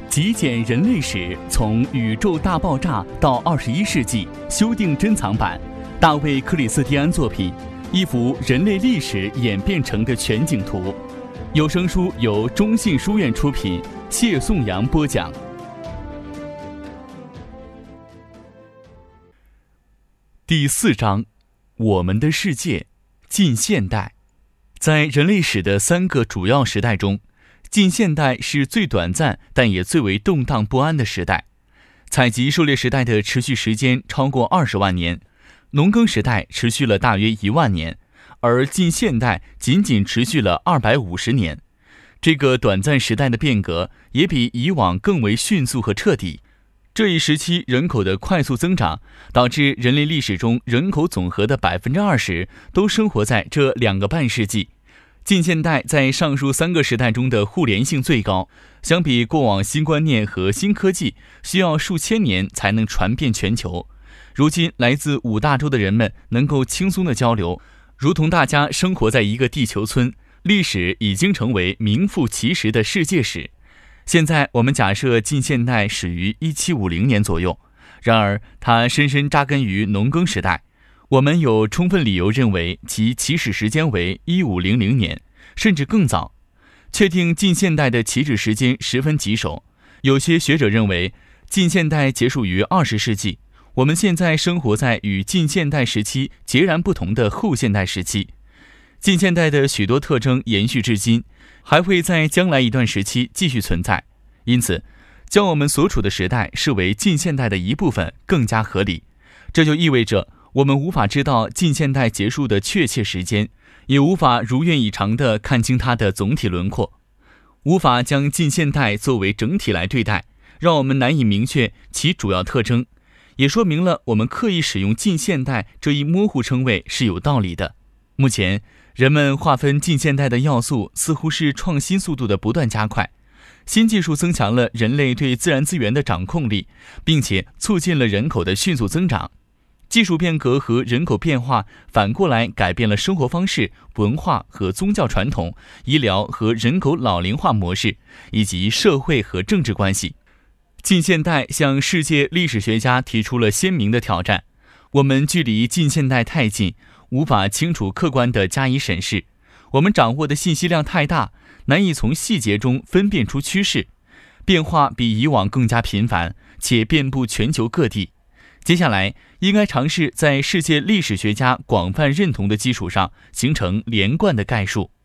极简人类史，从宇宙大爆炸到21世纪，修订珍藏版，大卫·克里斯蒂安作品，一幅人类历史演变成的全景图。有声书由中信书院出品，谢颂阳播讲。第4章，我们的世界，近现代。在人类史的3个主要时代中，近现代是最短暂但也最为动荡不安的时代。采集狩猎时代的持续时间超过20万年，农耕时代持续了大约1万年，而近现代仅仅持续了250年。这个短暂时代的变革也比以往更为迅速和彻底。这一时期人口的快速增长，导致人类历史中人口总和的20%都生活在这2个半世纪。近现代在上述3个时代中的互联性最高，相比过往新观念和新科技需要数千年才能传遍全球。如今来自5大洲的人们能够轻松的交流，如同大家生活在一个地球村，历史已经成为名副其实的世界史。现在我们假设近现代始于1750年左右，然而它深深扎根于农耕时代。我们有充分理由认为其起始时间为1500年，甚至更早。确定近现代的起始时间十分棘手。有些学者认为近现代结束于20世纪，我们现在生活在与近现代时期截然不同的后现代时期。近现代的许多特征延续至今，还会在将来一段时期继续存在，因此将我们所处的时代视为近现代的一部分更加合理。这就意味着我们无法知道近现代结束的确切时间，也无法如愿以偿地看清它的总体轮廓，无法将近现代作为整体来对待，让我们难以明确其主要特征，也说明了我们刻意使用近现代这一模糊称谓是有道理的。目前人们划分近现代的要素似乎是创新速度的不断加快。新技术增强了人类对自然资源的掌控力，并且促进了人口的迅速增长。技术变革和人口变化反过来改变了生活方式、文化和宗教传统、医疗和人口老龄化模式，以及社会和政治关系。近现代向世界历史学家提出了鲜明的挑战。我们距离近现代太近，无法清楚客观地加以审视。我们掌握的信息量太大，难以从细节中分辨出趋势。变化比以往更加频繁，且遍布全球各地。接下来应该尝试在世界历史学家广泛认同的基础上形成连贯的概述。